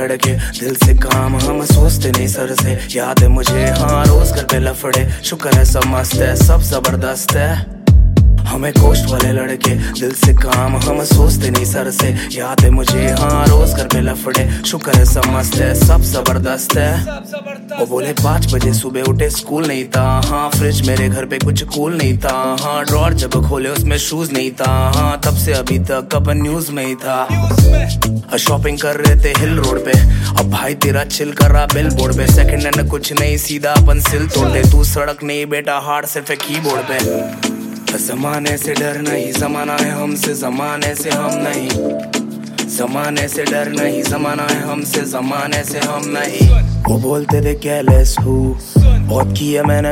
लड़के दिल से काम हम सोचते नहीं सर से। याद है मुझे हाँ रोज घर पे लफड़े, शुक्र है सब मस्त है सब जबरदस्त है। हमें कोस्ट वाले लड़के दिल से काम हम सोचते नहीं सर से। याद है मुझे हाँ रोज घर पे लफड़े, शुक्र है सब मस्त है सब जबरदस्त है। वो बोले 5 बजे सुबह उठे स्कूल नहीं था, हाँ फ्रिज मेरे घर पे कुछ कूल नहीं था, हाँ ड्रॉर जब खोले उसमें शूज नहीं था, हाँ तब से अभी तक अपन न्यूज में ही था। शॉपिंग कर रहे थे हिल रोड पे, अब भाई तेरा चिल कर रहा बिल बोर्ड पे। सेकंड हैंड कुछ नहीं सीधा अपन सिल तोड़ते, तू सड़क नहीं बेटा हार्ड सिर्फ कीबोर्ड पे। जमाने से डर नहीं जमाना है हमसे, जमाने से हम नहीं। जमाने से डर नहीं जमाना है हमसे, जमाने से हम नहीं। वो बोलते थे केयरलेस हूँ, बहुत किया मैंने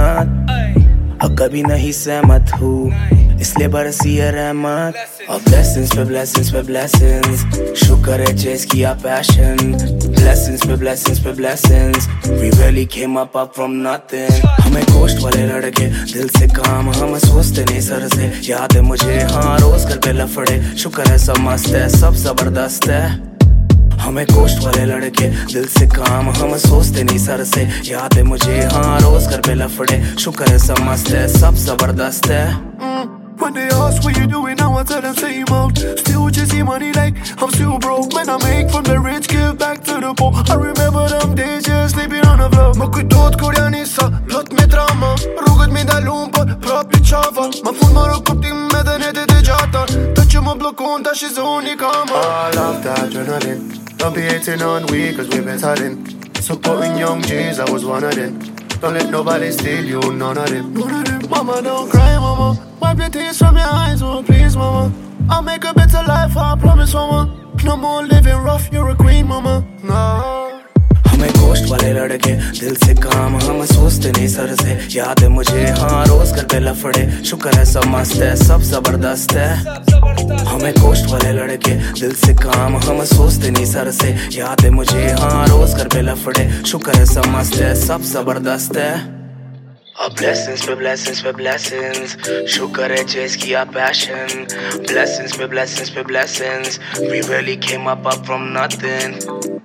मेहनत, अब कभी नहीं सहमत हूँ, इसलिए बरसी है रहमत। और ब्लेसिंग्स पे ब्लेसिंग्स पे ब्लेसिंग्स, शुक्र है चेस किया पैशन। ब्लेसिंग्स पे ब्लेसिंग्स पे blessings, we really came up from nothing। हमें कोस्ट वाले लड़के दिल से काम हम सोचते नहीं सर से। याद है मुझे हाँ रोज घर पे लफड़े, शुक्र है सब मस्त है सब जबरदस्त है। हमें कोस्ट वाले लड़के दिल से काम हम सोचते नहीं सर से। याद है मुझे हाँ रोज घर पे लफड़े, शुक्र है सब मस्त है सब जबरदस्त है। When they ask what you doing now, I tell them same old. Still chasing money like I'm still broke. Man, I make from the rich, give back to the poor. I remember them days, just sleeping on the floor. Ma kujtot koreanissa, lot med drama. Rruget mi dalun për prap li qafa. Ma fund marrë kuptim me dhe netet e gjata. Ta që më blokon, ta shi zoni kama. I love that adrenaline. Don't be hating on we, cause we've been telling. Supporting young G's, I was one of them. Don't let nobody steal you, none of them. Mama, don't cry, mama. Wipe the tears from your eyes, oh please, mama. I'll make a better life, I promise, mama. No more living rough, you're a queen, mama. No. हमें coast वाले लड़के दिल से काम हम सोचते नहीं sir से। याद है मुझे हाँ रोज घर पे लफड़े, शुक्र है सब मस्त है सब जबरदस्त है। हमें कोस्ट वाले लड़के दिल से काम हम सोचते नहीं सर से। याद है मुझे हाँ रोज घर पे लफड़े, शुक्र है सब मस्त है सब जबरदस्त है। Blessings पे blessings पे blessings, शुक्र है चेस किया पैशन। Blessings पे blessings पे blessings, we really came up from nothing।